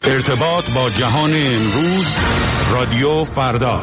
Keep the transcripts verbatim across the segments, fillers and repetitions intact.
ارتباط با جهان امروز، رادیو فردا.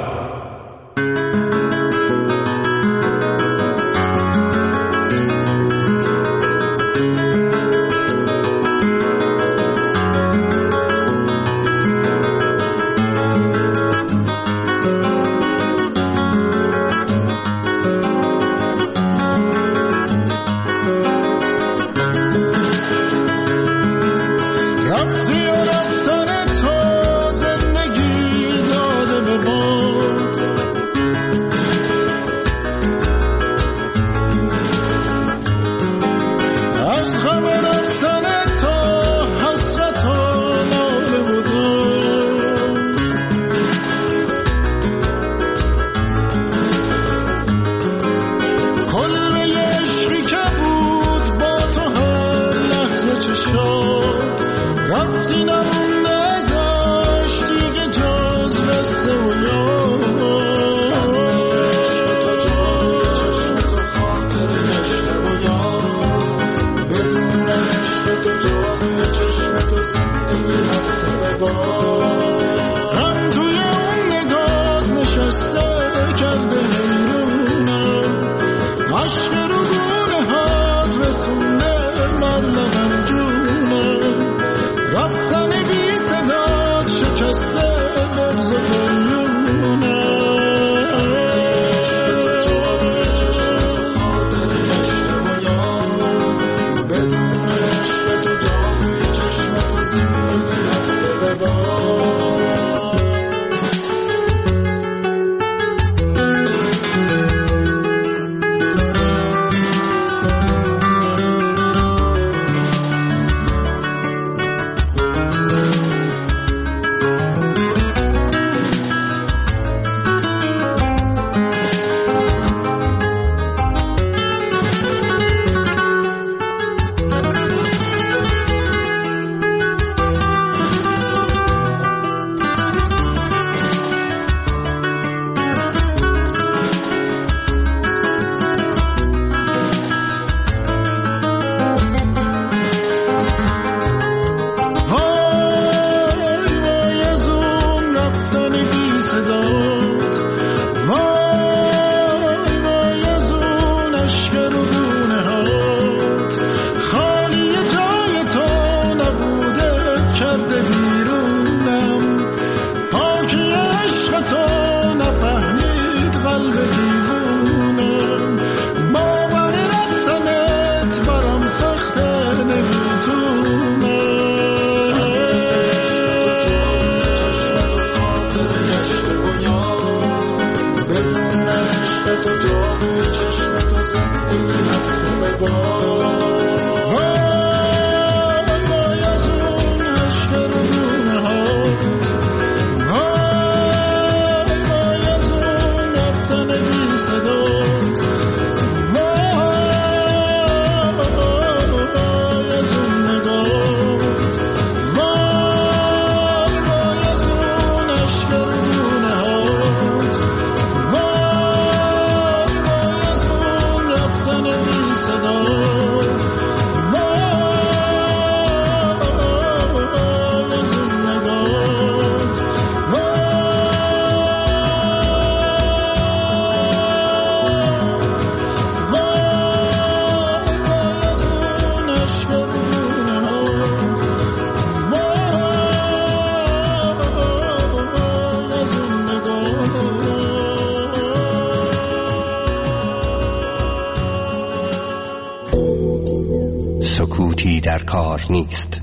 سکوتی در کار نیست.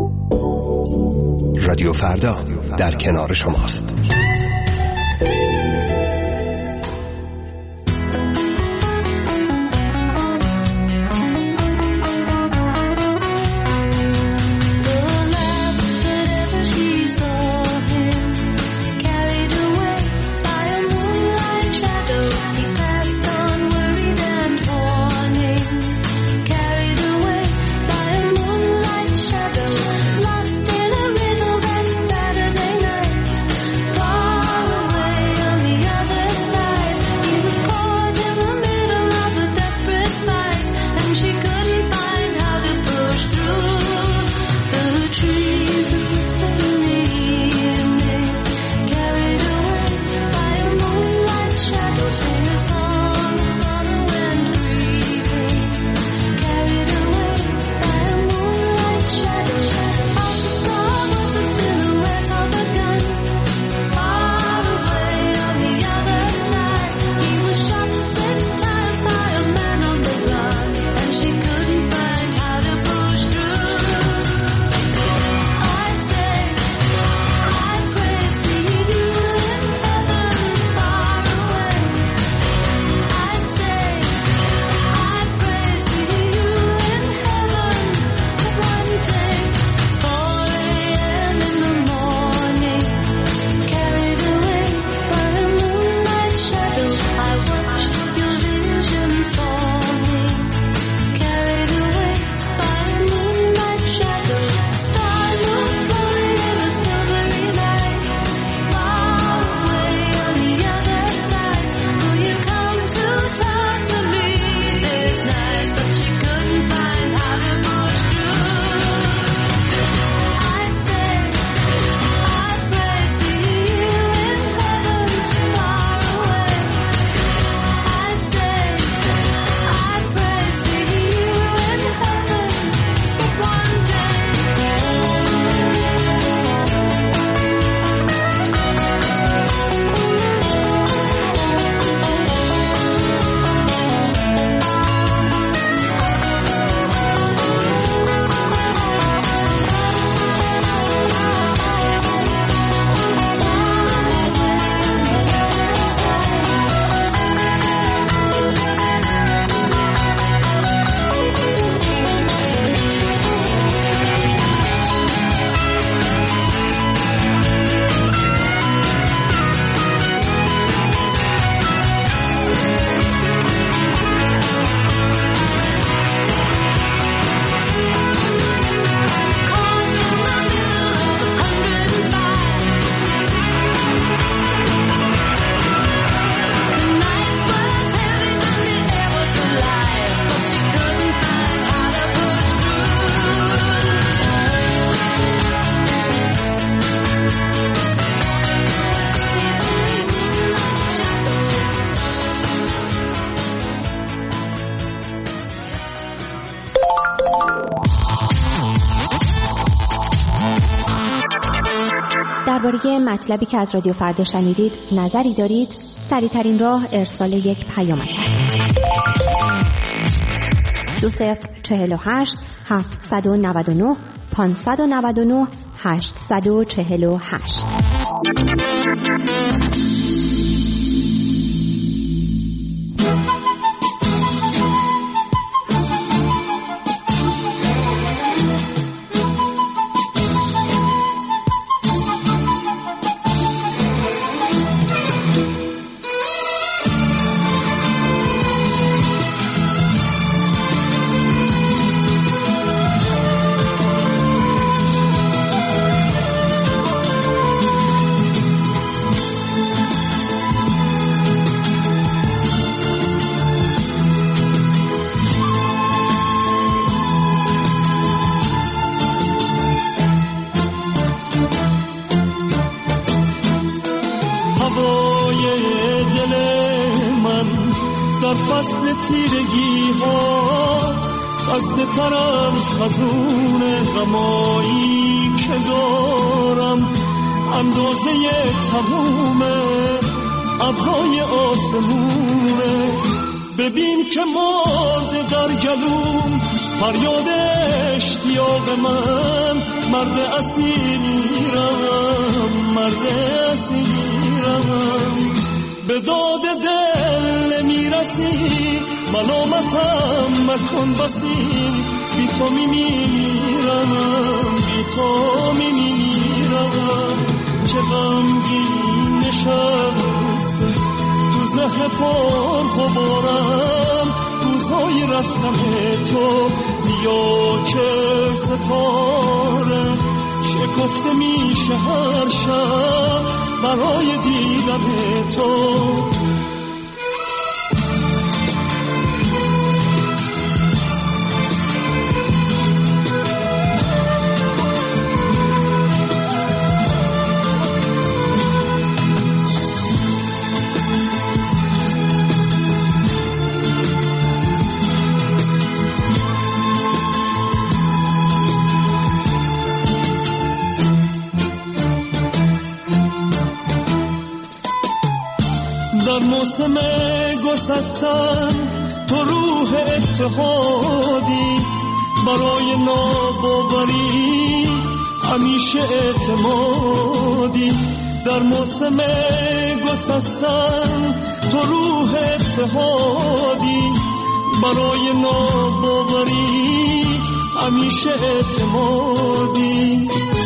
رادیو فردا در کنار شماست. Lost in a riddle that Saturday night. درباره مطلبی که از رادیو فردا شنیدید نظری دارید؟ سریع‌ترین راه ارسال یک پیامک است. دو صفر چهل و هشت هفتصد و نود و نه پانصد و نود و نه هشتصد و چهل و هشت. تیرگی ها خسته ترم خزون غمایی که دارم، اندازه تموم ابرهای آسمونه. ببین که مرد در گلوم فریاد اشتیاق من، مرد اسیرم مرد اسیرم، به داد دل میرسی ملامتم مکن بسی، بی تو میمیرم بی تو میمیرم. چه غمگین نشسته تو ذهن پر غبارم، روزهای رفتن تو بیا که ستاره شکفته میشه هر شب برای دیدن تو. در موسم گسستن تو روح اتحادی، برای ناباوری همیشه اعتمادی. در موسم گسستن تو روح اتحادی، برای ناباوری همیشه اعتمادی.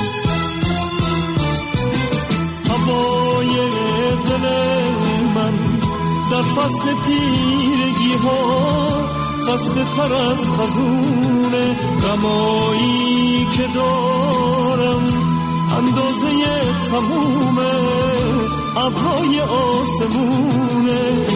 هوای دل من در فصل تیرگی ها خسته تر از خزون غمایی که دارم، اندازه تموم ابرهای آسمونه.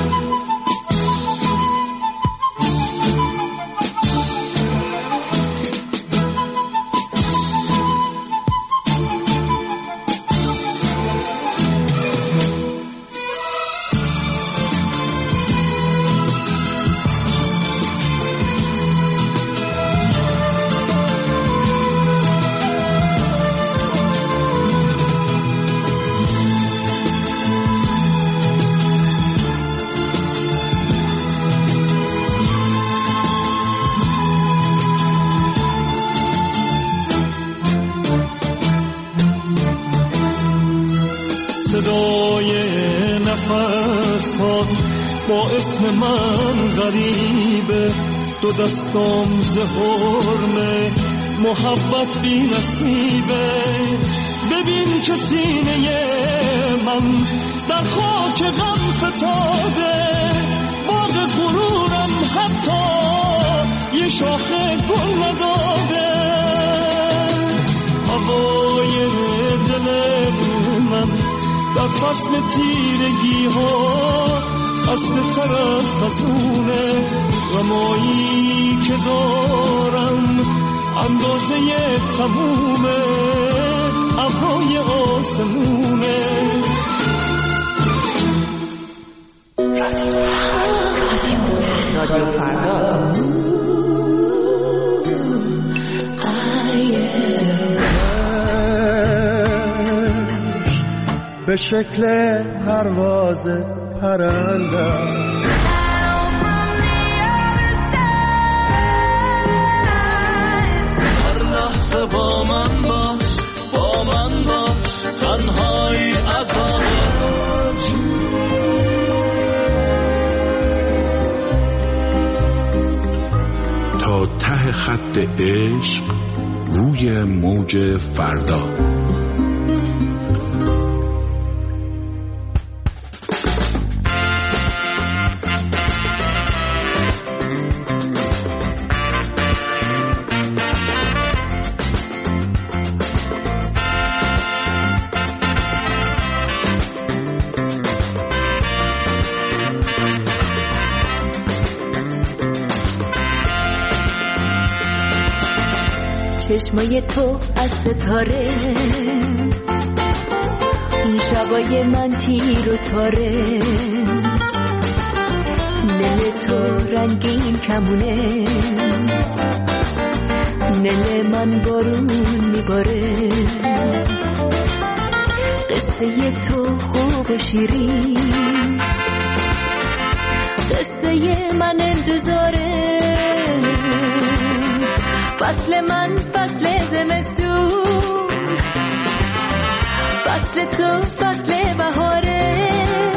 صدای نفسات با اسم من غریبه، دو دستام ز حرمه محبت بی نصیبه. ببین که سینه من در خاک غم فتاده، باغ غرورم حتی یه شاخه گل نداده. هوای دل من در فصل تیرگی ها خسته تر از خزون غمایی که دارم، اندازه تموم ابرهای آسمونه. رادیو فردا. به شکل پرواز پرنده. با من باش، با من باش، تنهایی عذابت. تا ته خط عشق روی موج فردا. چشمای تو از ستاره، اون شبای من تیر و تاره، نل تو رنگین کمونه، نل من بارون میباره. قصه تو خوب و شیرین، قصه من انتظاره. فصل من فصل زمستون، فصل تو فصل بهاره.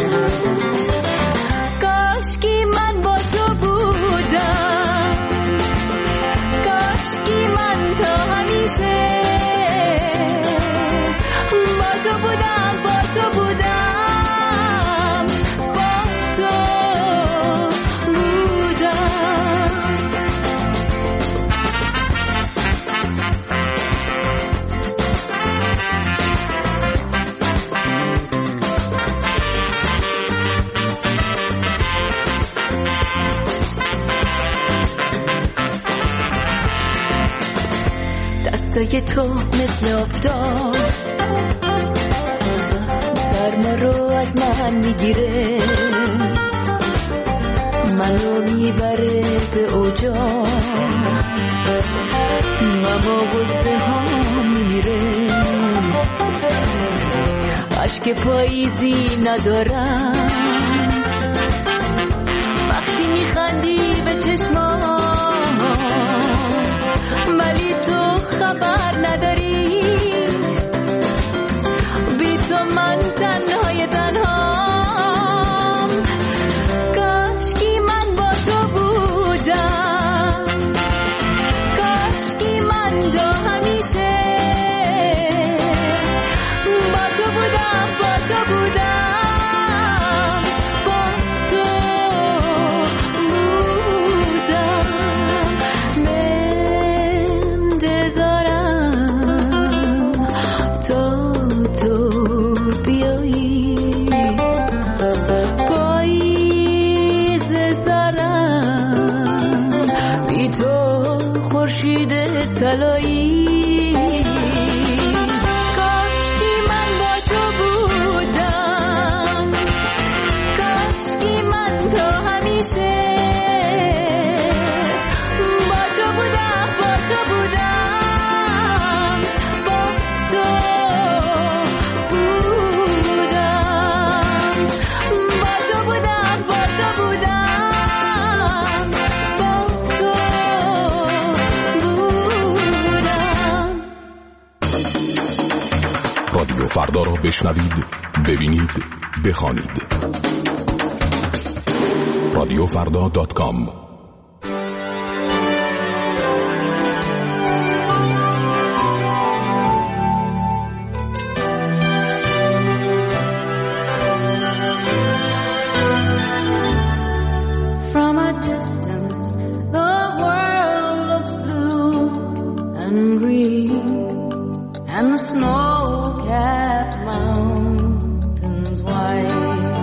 کاشکی من با تو بودم، کاشکی من تا همیشه با تو بودم، با تو بودم، با تو بودم. دستای تو مثل آفتاب سرما رو از من میگیره، منو میبره به اوجا، غم و غصه ها میمیره. عشق پاییزی ندارم وقتی میخندی به چشمام، ولی تو خبر نداری بی تو من تنهای تنهام. کاشکی من با تو بودم، کاشکی من تا همیشه با تو بودم، با تو بودم، با تو بودم. منتظرم تا تو بیایی، پاییز سرم بی تو خورشید طلایی. کاشکی من با تو بودم، کاشکی من تا همیشه با تو بودم، با تو بودم، با تو بودم، با تو بودم، با تو بودم، با تو بودم. رادیو فردا را بشنوید، ببینید، بخوانید. رادیو فردا دات کام. From a distance, the world looks blue and green, and the snow-capped mountains white.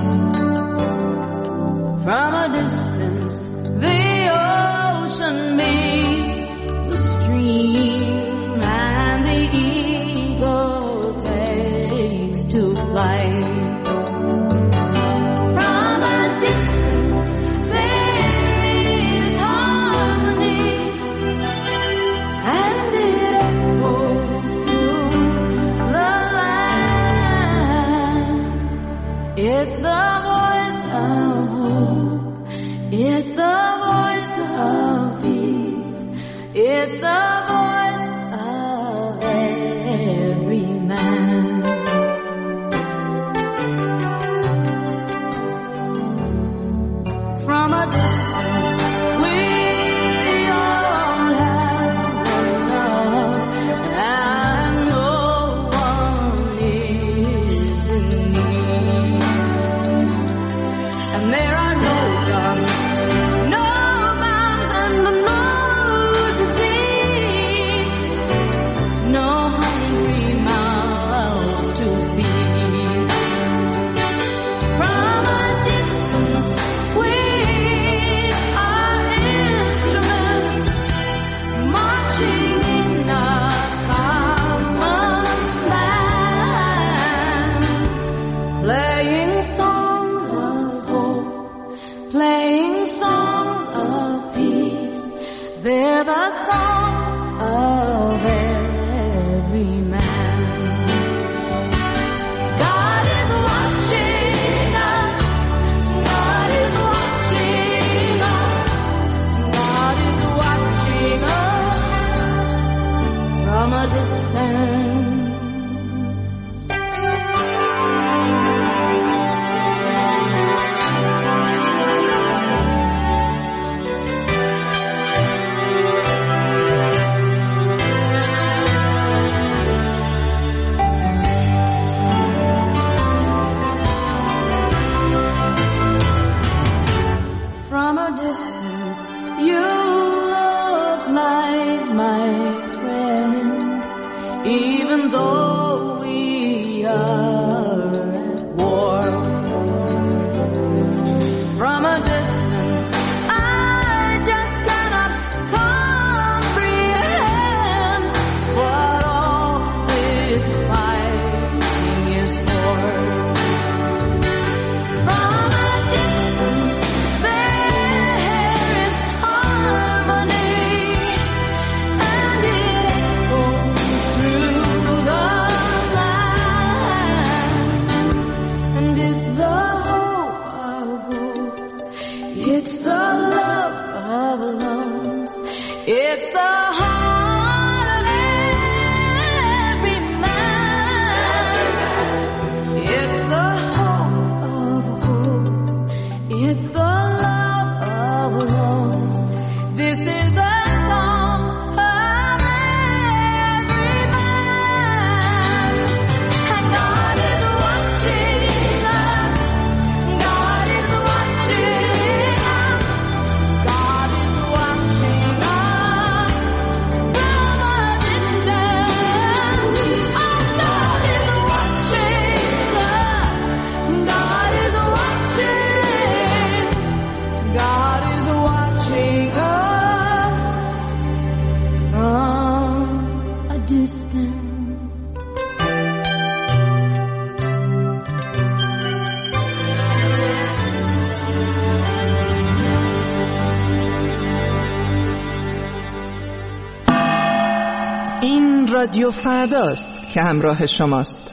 From a distance, the ocean meets the stream, and the eagle takes to flight. From a distance, there is harmony, and it echoes through the land. It's the voice of hope. It's the voice of peace. It's the voice of every man. From a distance we all have enough, and no one is in need. And there are no guns, no bombs, and no disease, no hungry mouths to feed. From a distance we are instruments marching in a common plan, playing songs of hope, playing songs of peace. They're the songs of every man. God is watching us. God is watching us. God is watching us from a distance. From a distance, you look like my friend, even though we are at war. From a distance, I just cannot comprehend what all this fighting is for. From a distance, there is harmony, and it echoes through the land. And it's the hope of hopes, it's the love of loves, it's the heart of every man. It's the hope of hopes, it's the love of loves. This is the song of every man. And God is watching us. God is watching us. God is watching us from a distance. Oh, God is watching us. God is watching. God is watching us from a distance. این رادیو فرداست که همراه شماست.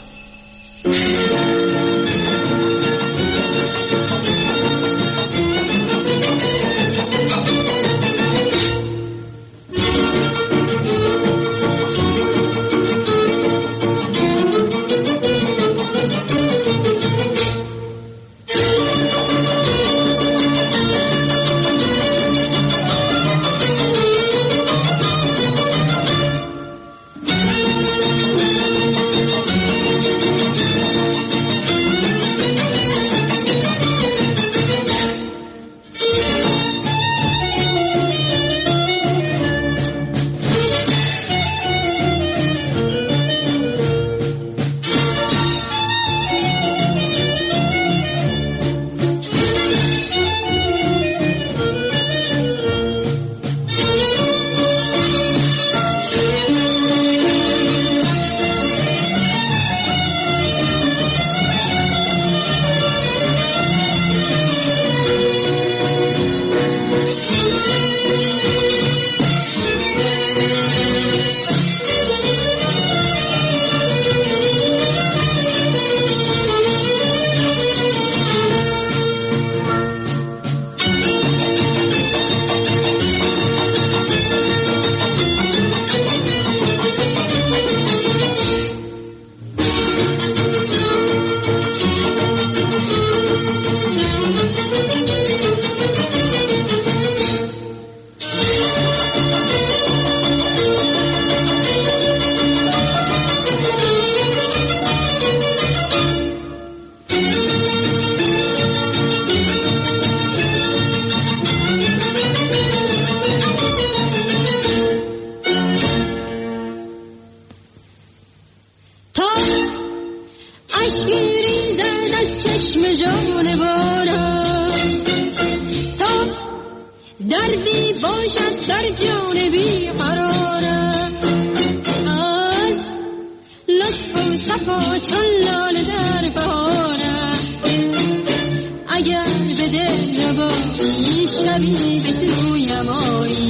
اشکی ریزد از چشم جانوران تا دردی باشد در جان بی قرارم از لطف و صفا چون لاله در بهارم اگر به دل ربایی شبی به سویم آیی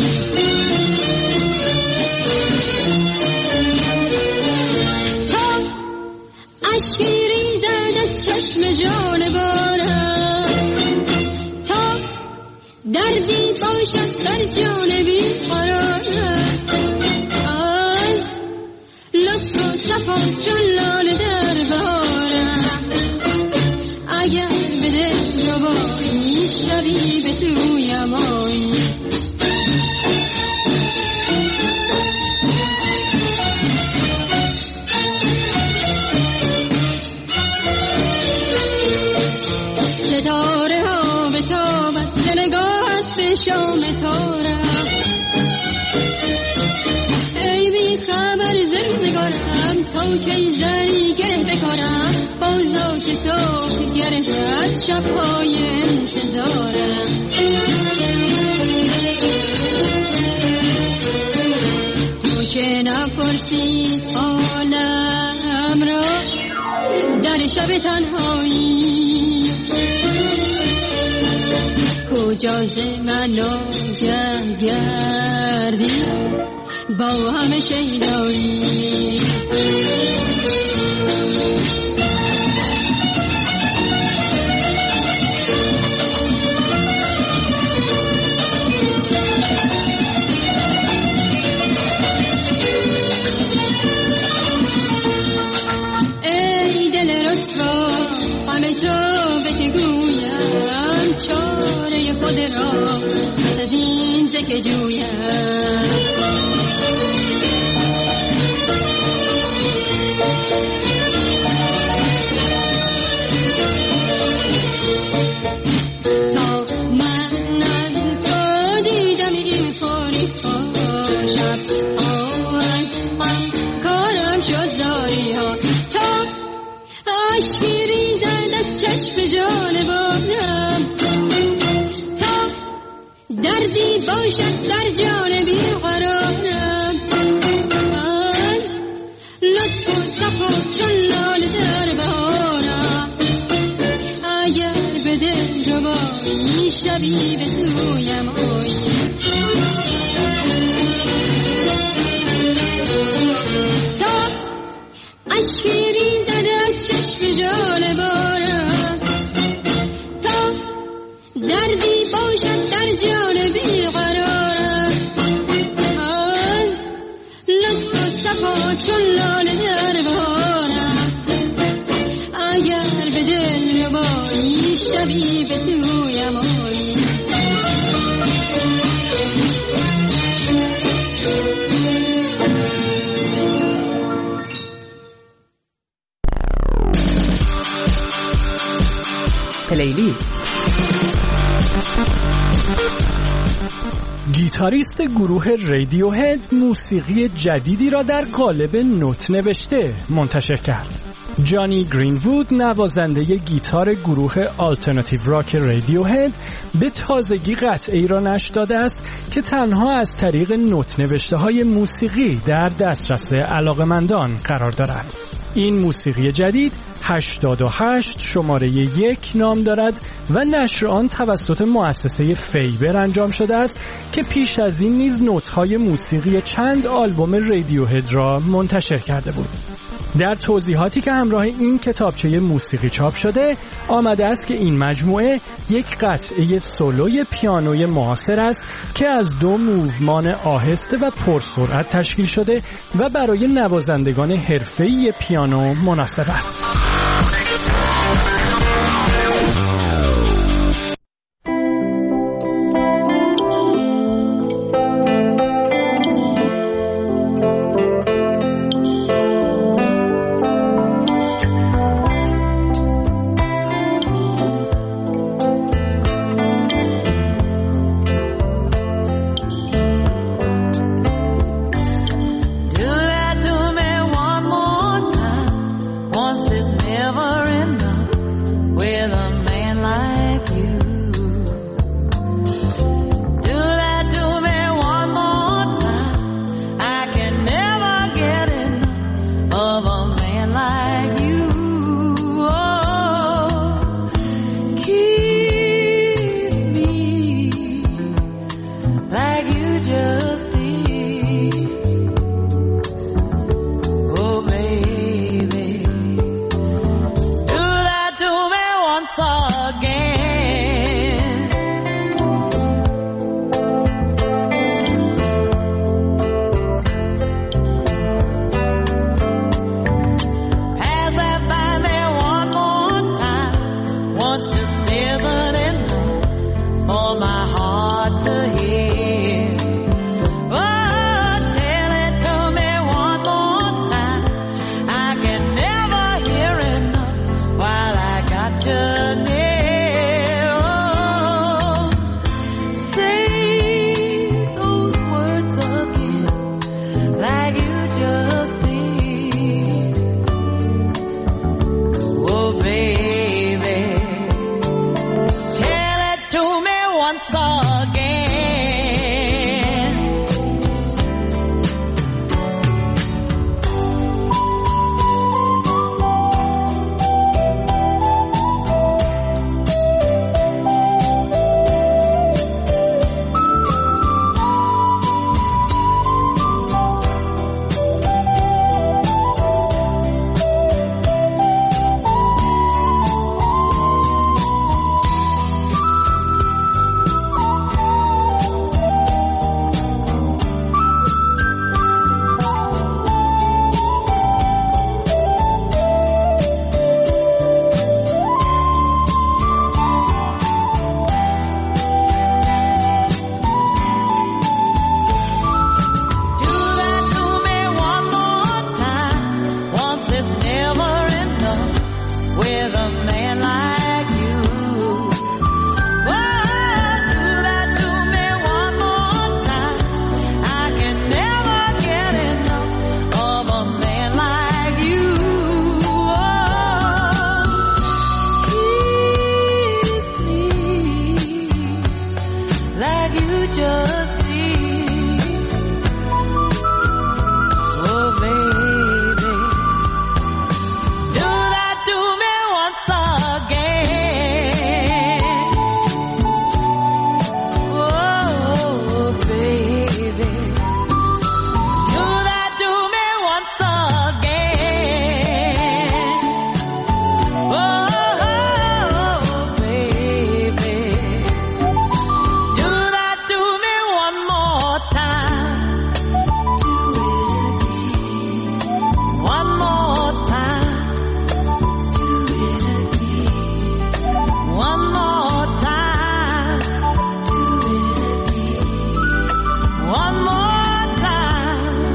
تا اشکی ریزد از چشم جانورم تا دردی باشد در جان بی قرارم از لطف و صفا چون لاله در بهارم اگر به دل ربایی شبی به سویم آیی ستاره ها به تابت نگاهت به شام تارم ای بی خبر زندگارم تا کی زری گره بکارم با ذات صبح گرهت شبهای انتظارم تو که نپرسی حالم را در شب تنهایی کجا ز من آگه گردی با همه شیدایی ای دل رسوا همه تو بگویم چاره خود را پس از این زک جویم باشد در جان بی قرارم از لطف و صفا چون لاله در بهارم اگر به دل ربایی شبی به سویم آیی تا اشکی ریزد از چشم جانورم تا دردی باشد در جان بی چون لاله در بهارم اگر به دل ربایی شبی به سویم آیی پلیلیست. گیتاریست گروه رادیوهد موسیقی جدیدی را در قالب نوت نوشته منتشر کرد. جانی گرین‌وود نوازنده گیتار گروه آلترناتیو راک رادیوهد به تازگی قطعه‌ای را نشر داده است که تنها از طریق نوت نوشته‌های موسیقی در دسترس علاقه‌مندان قرار دارد. این موسیقی جدید هشتاد و هشت شماره یک نام دارد و نشر آن توسط مؤسسه فیبر انجام شده است که پیش از این نیز نوت‌های موسیقی چند آلبوم رادیوهد را منتشر کرده بود. در توضیحاتی که همراه این کتابچه موسیقی چاپ شده آمده است که این مجموعه یک قطعه سولوی پیانوی معاصر است که از دو موومان آهسته و پرسرعت تشکیل شده و برای نوازندگان حرفه‌ای پیانو مناسب است. Once is with a man like you. Oh, do that to me one more time. I can never get enough of a man like you. Oh, please, please, like you just did. Oh, baby, do that to me once again. Oh, baby, do that to me once again. Oh, baby, do that to me one more time. One more time. One more time. One more time.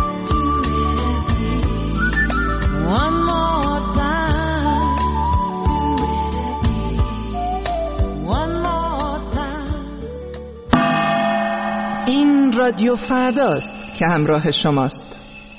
One more time. One more time. این رادیو فرداست که همراه شماست.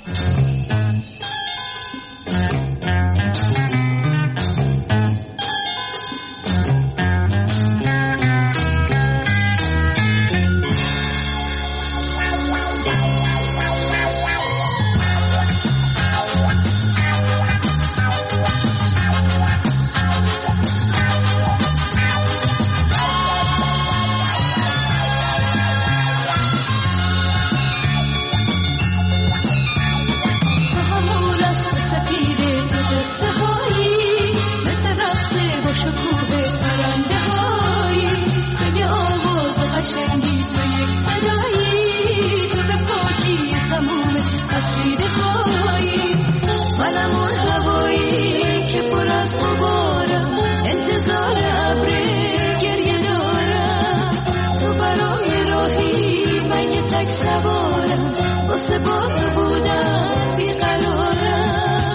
همون است سفیده تو قصه هایی مثل رقص با شکوه پرنده هایی تو یه آواز قشنگی تو یک صدایی تو به پاکی تموم قصیده هایی منم اون هوایی که پر از غبارم انتظار ابر گریه دارم تو برام یه راهی من یه تک سوارم واسه با تو بودم بیقرارم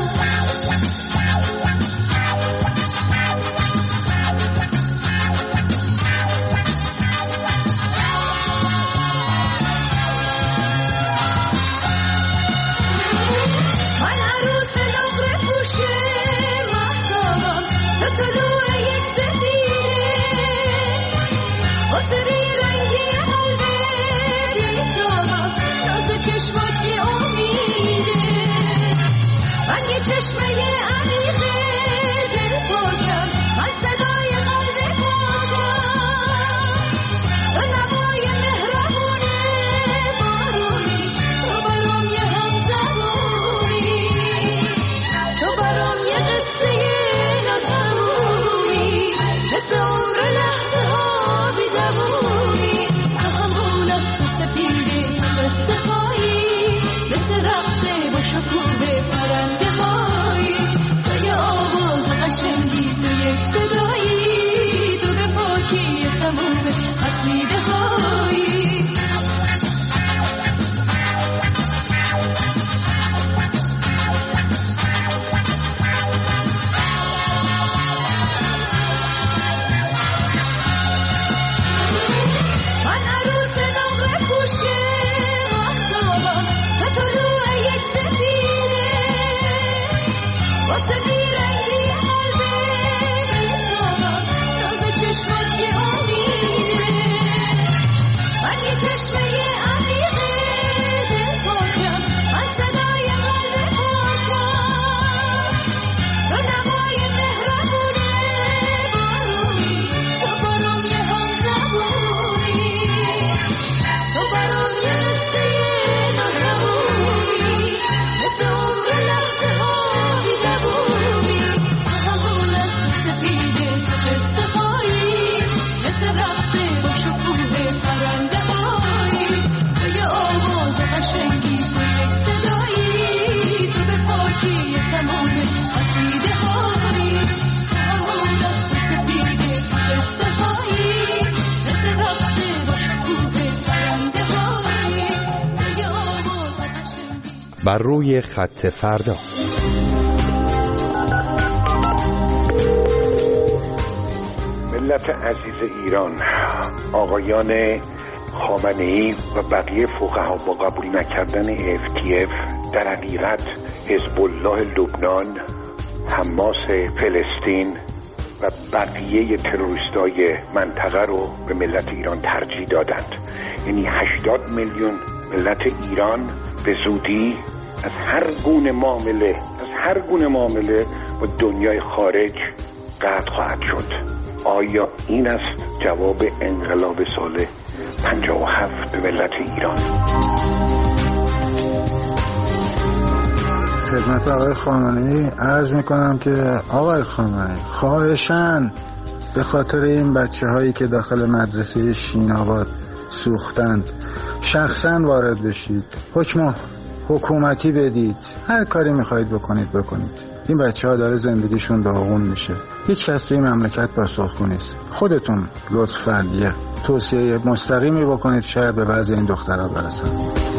من عروس نقره پوشه مهتابم تو طلوع یک سفیره واسه بیرنگی قلبه بیتابم ناز چشمات یه امیده من یه چشمه عمیقه دل پاکم من صدای قلب پاکم تو نوای مهربونه بارونی تو برام یه همزبونی تو برام یه قصه ناتمومی مثل عمر لحظه ها بی‌دوومی تو همون است سپیده تو قصه هایی مثل رقص با شکوه پرنده هایی تو یه آواز قشنگی تو یک صدایی تو به پاکی تموم قصیده هایی من عروس نقره پوشه مهتابم تو طلوع یک سفیره واسه بیرنگی قلبه بیتابم ناز چشمات یه امیده من یه چشمه عمیقه دل پاکم من صدای قلب پاکم تو نوای مهربونه بارونی تو برام یه همزبونی تو برام یه قصه ناتمومی مثل عمر لحظه ها بی‌دوومی تو همون است سفیده تو قصه هایی مثل رقص با شکوه پرنده هایی تو یه آواز قشنگی تو یک صدایی تو به پاکی تمام قصیده هایی تو همون است سفیده تو قصه هایی مثل رقص با شکوه پرنده هایی تو یه آواز قشنگی بر روی خط فردا ملت عزیز ایران، آقایان خامنه‌ای و بقیه فقها با قبول نکردن اف تی اف در حقیقت حزب الله لبنان، حماس فلسطین و بقیه تروریستای منطقه رو به ملت ایران ترجیح دادند. یعنی هشتاد میلیون ملت ایران به زودی از هر گونه معامله از هر گونه معامله با دنیای خارج قطع خواهد شد. آیا این است جواب انقلاب سال پنجاه و هفت به ملت ایران؟ خدمت آقای خامنه‌ای عرض میکنم که آقای خامنه‌ای خواهشاً به خاطر این بچه هایی که داخل مدرسه شین‌آباد سوختند شخصاً وارد بشید، حکم حکومتی بدید، هر کاری میخواید بکنید بکنید. این بچه ها داره زندگیشون داغون میشه. هیچ کس توی مملکت پاسخگو نیست. خودتون لطفاً یه توصیه مستقیمی بکنید، شاید به بعضی این دخترها برسن.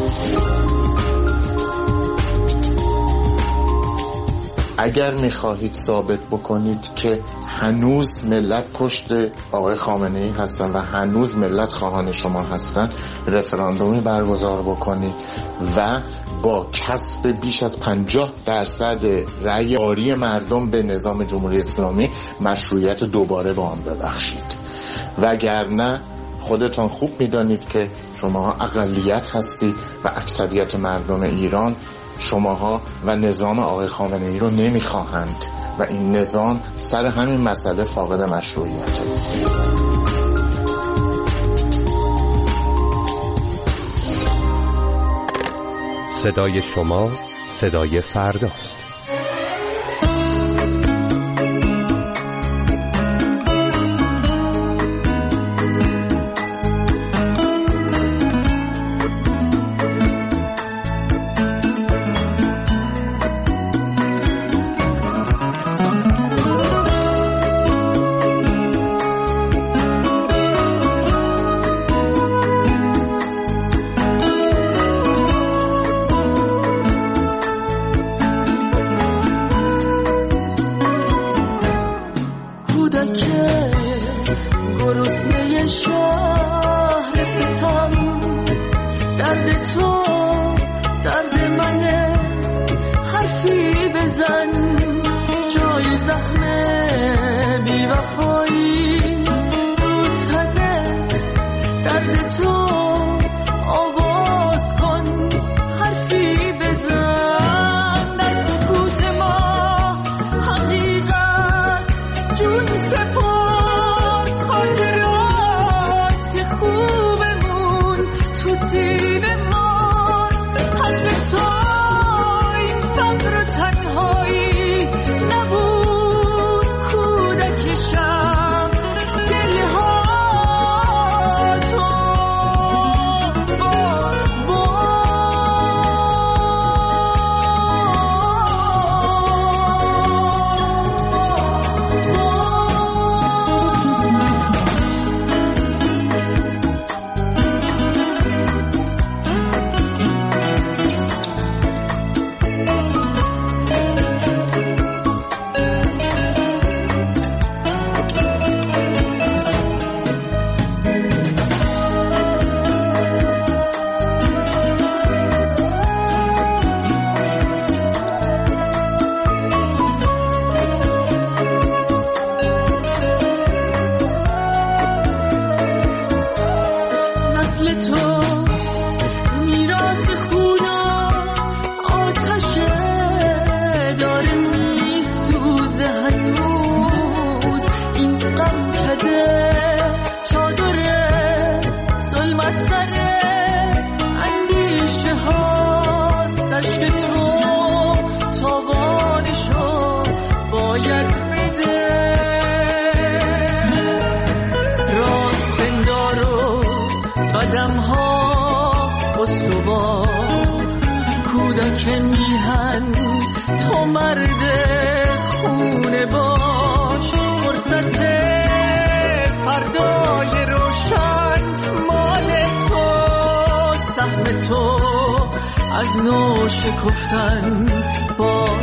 اگر میخواهید ثابت بکنید که هنوز ملت پشت آقای خامنه‌ای هستن و هنوز ملت خواهان شما هستن، رفراندومی برگزار بکنید و با کسب بیش از پنجاه درصد رأی آری مردم به نظام جمهوری اسلامی مشروعیت دوباره به آن ببخشید. وگرنه خودتان خوب میدانید که شماها اقلیت هستید و اکثریت مردم ایران شماها و نظام آقای خامنه‌ای رو نمیخواهند و این نظام سر همین مسئله فاقد مشروعیت است. صدای شما صدای فرداست.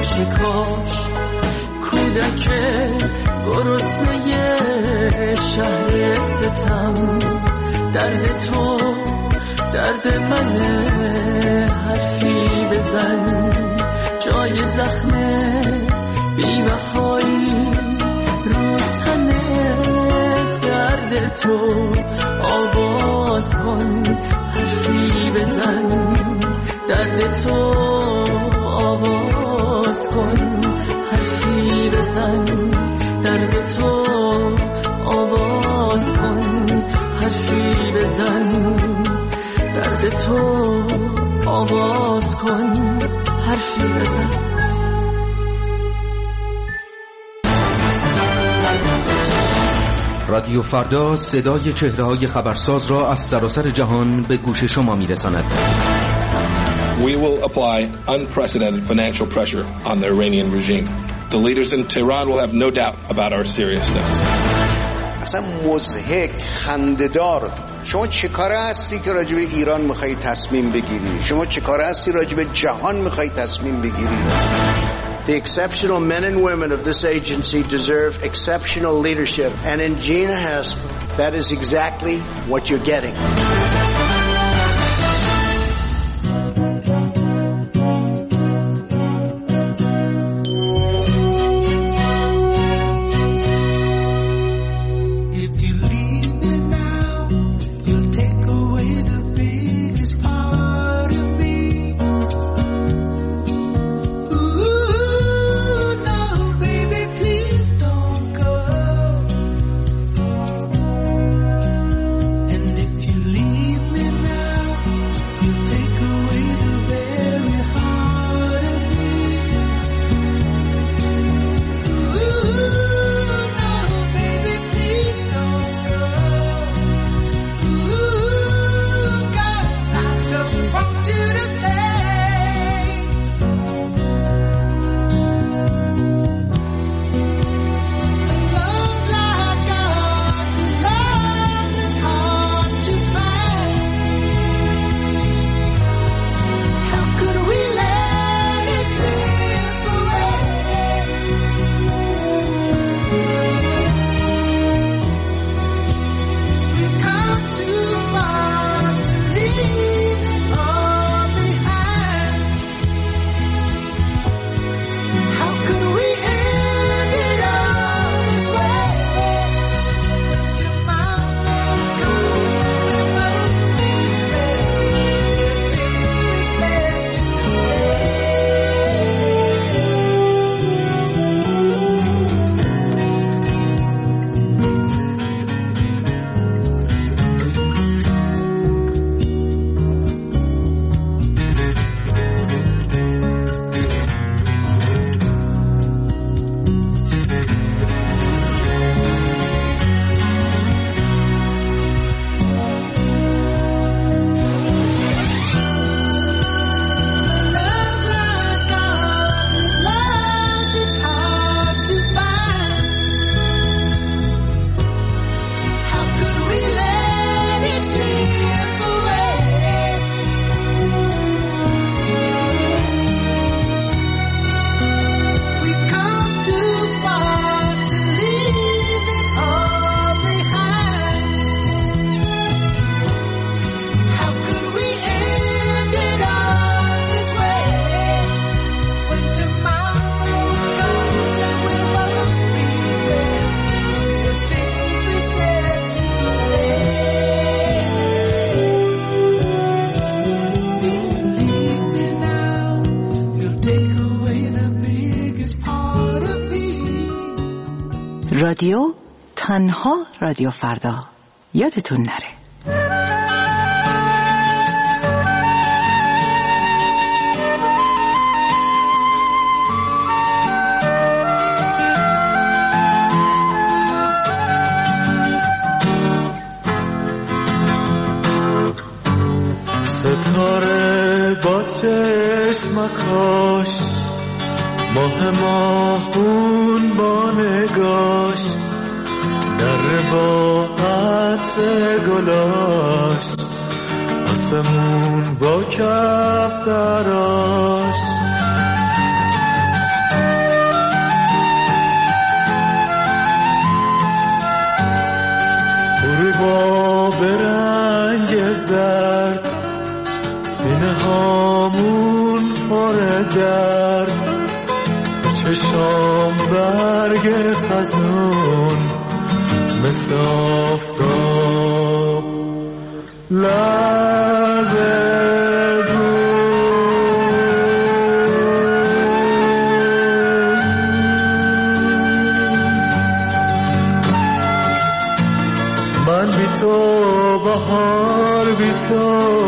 کودک گرسنه شهر درد منه، حرفی بزن جای زخم بی وفایی رو تنه، درد تو آواز کن، حرفی بزن درد تو آواز کن، حرفی بزن درد تو آواز کن، حرفی بزن درد تو آواز کن، حرفی بزن. رادیو فردا صدای چهره‌های خبرساز را از سراسر جهان به گوش شما می‌رساند. We will apply unprecedented financial pressure on the Iranian regime. The leaders in Tehran will have no doubt about our seriousness. اصلا مضحک، خنده‌دار. شما چه کاره هستی که راجع به ایران می‌خوای تصمیم بگیری؟ شما چه کاره هستی راجع به جهان می‌خوای تصمیم بگیری؟ The exceptional men and women of this agency deserve exceptional leadership, and in Gina Haspel, that is exactly what you're getting. رادیو تنها رادیو فردا، یادتون نره. ستاره با چشمکاش، ماه ماهون با نگاش، در با عطر گلاش، آسمون با کفتراش. غروبا به رنگ زرد، برگ خزون مثل آفتاب لب من بی تو بهار بی تو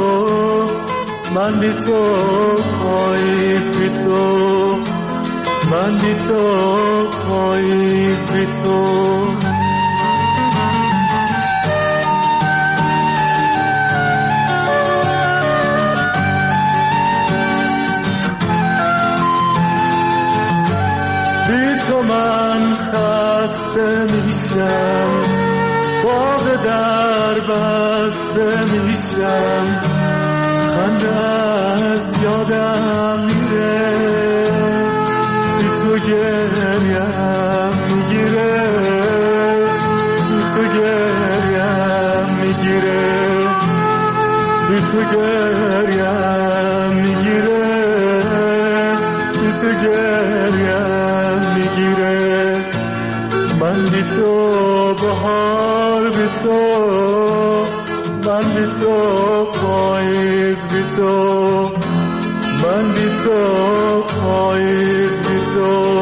من بی تو پاییز بی تو من بی تو پاییز بی تو بی تو من خسته میشم باغ در بسته میشم خنده از یادم میره بی تو گریم میگیره بی تو گریم میگیره بی تو گریم میگیره بی تو گریم میگیره من بی تو بهار بی تو من بی تو پاییز بی تو من بی تو پاییز بی تو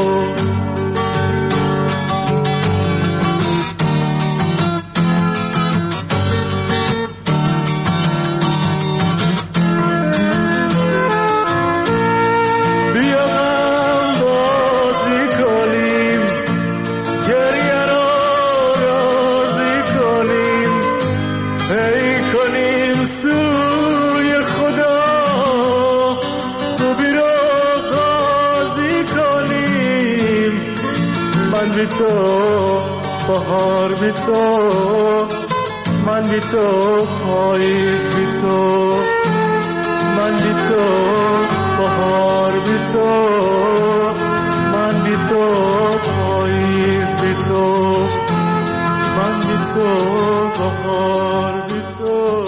بی تو بهار بی تو من بی تو پاییز بی تو من بی تو بهار بی تو من بی تو پاییز بی تو من بی تو بهار بی تو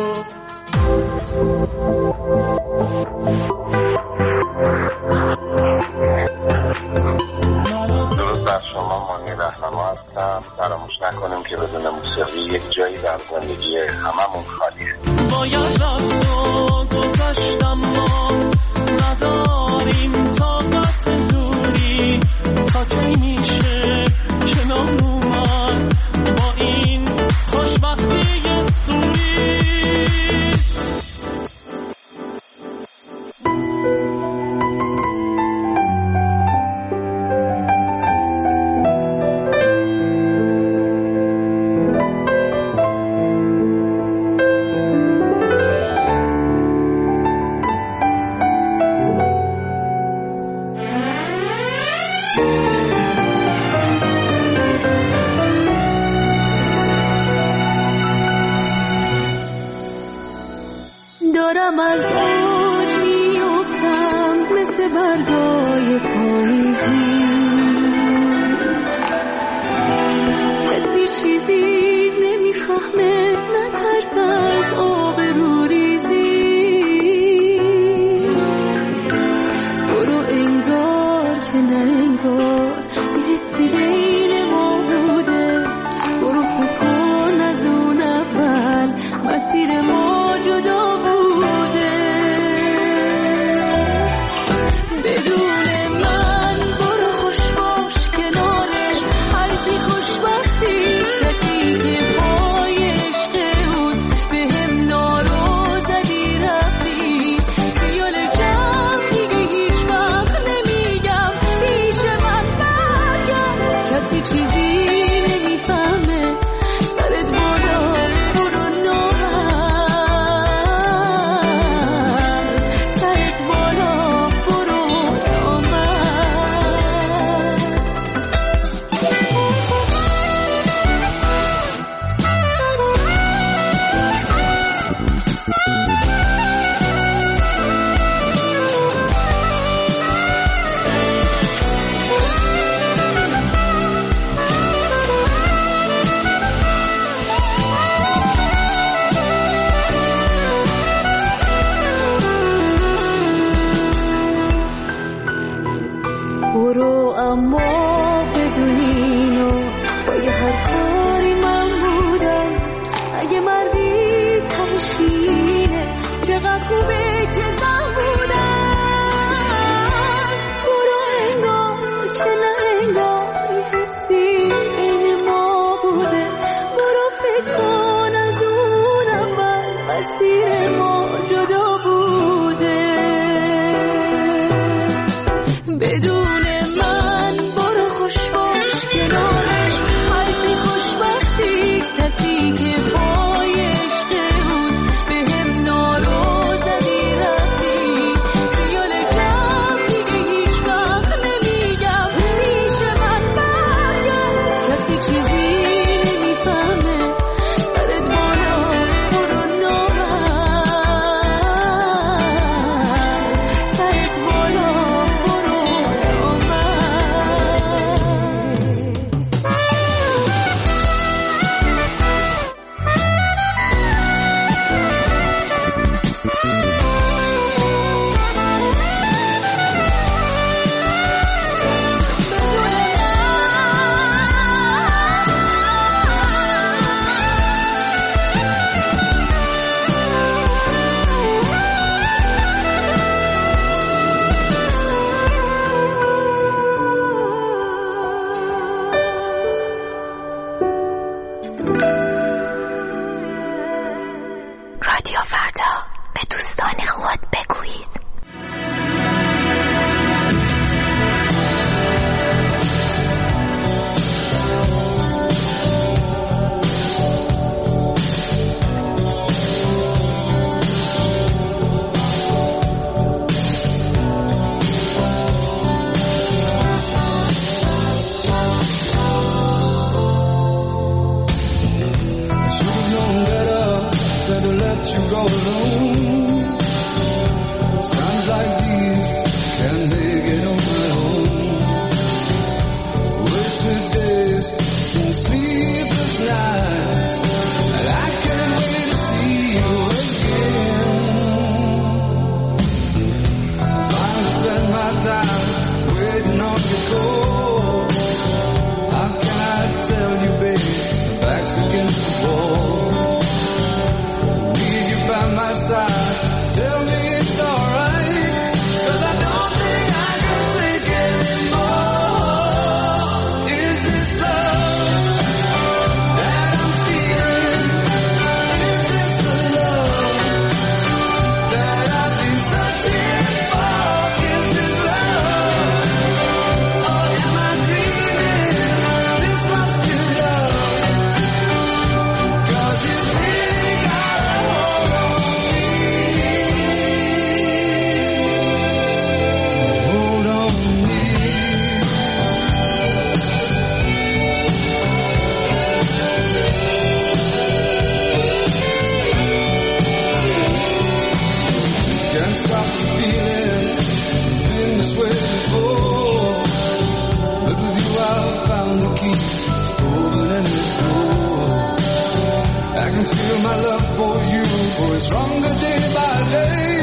رهنما هستم. فراموش نکنیم که بدون موسیقی یک جایی در زندگی هممون خالیه. باید رفت و گذشتم ما نداریم طاقت دوری تا کی میشه کنار اومد با این خوشبختی سوری. دارم از اوج میافتم مثل برگای پاییزی کسی چیزی نمیفهمه نترس از آبرو ریزی برو انگار که نه انگار یه حسی بین ما بوده برو فکر کن از اون اول مسیر ما جدا اگه هر کاری من بودم، اگه مردی تهشینه، چقدر خوبه که زن بودم. برو انگار که نه انگار حسی این ما بوده، برو فکر کن از اون اول مسیر ما جدا بوده. بدون من برو خوش باش کنارش، حرفی خوشبختی کسی که پای عشق بود به هم نارو زدی رفتی. خیال کم دیگه هیچ وقت نمیگم پیش من برگرد، کسی چیزی نمیفهمه سرت بالا برو نامرد، سرت بالا برو نامرد. رادیو فردا، به دوستان خود بگویید. You go alone. It's times like these can't make it on my own. Wasted days and sleepless nights, and I can't wait to see you again. Finally spend my time waiting on your call. How can I tell you, babe, my back's against the wall. By my side, tell me it's alright, 'cause I don't think I can take anymore. Is this love that I'm feeling? Is this the love that I've been searching for? Is this love, or am I dreaming? This must be love, 'cause it's really got a hold on. Can't stop the feeling, been this way before, but with you I've found the key, opening the door. I can feel my love for you growing stronger day by day.